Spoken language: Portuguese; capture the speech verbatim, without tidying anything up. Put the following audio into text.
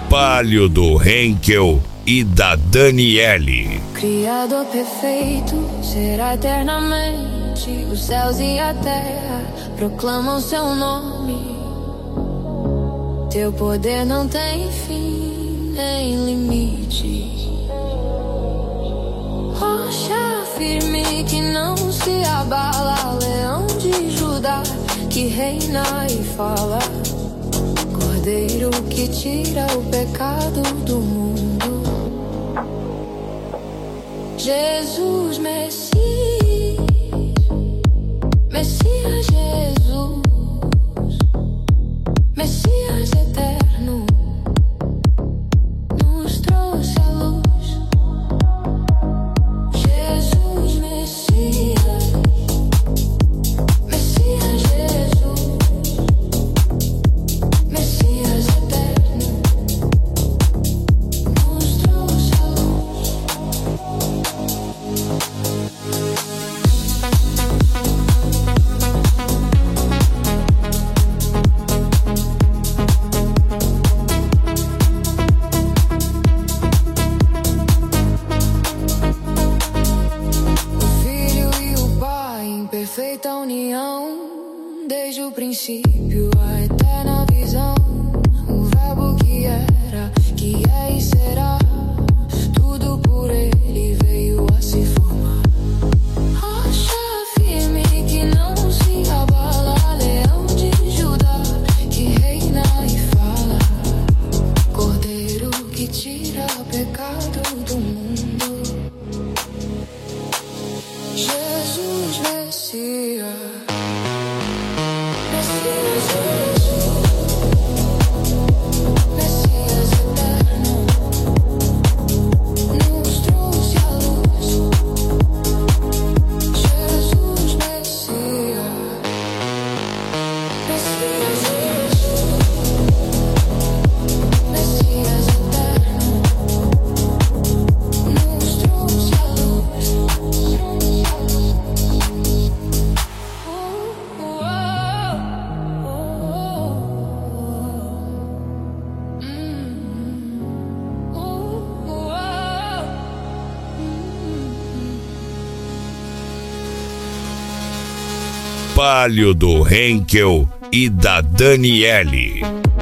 Palio do Henkel e da Daniele. Criador perfeito, será eternamente. Os céus e a terra proclamam seu nome. Teu poder não tem fim nem limite. Rocha firme que não se abala, leão de Judá que reina e fala, Cordeiro que tira o pecado do mundo. Jesus, Messias, Messias Jesus, Messias eterno, nos trouxe a luz. Jesus, Messias, Messias Jesus, Messias eterno, nos trouxe a luz. Perfeita união, desde o princípio, a eterna visão. O verbo que era, que é e será, tudo por ele veio a se formar. Rocha firme que não se abala, leão de Judá que reina e fala, Cordeiro que tira o pecado do mundo. Jesus, Messias, Messias Jesus, Messias eterno, nos trouxe a luz. Jesus, Messias, Messias Jesus, Messias eterno, nos trouxe a luz. Palio do Henkel e da Daniele.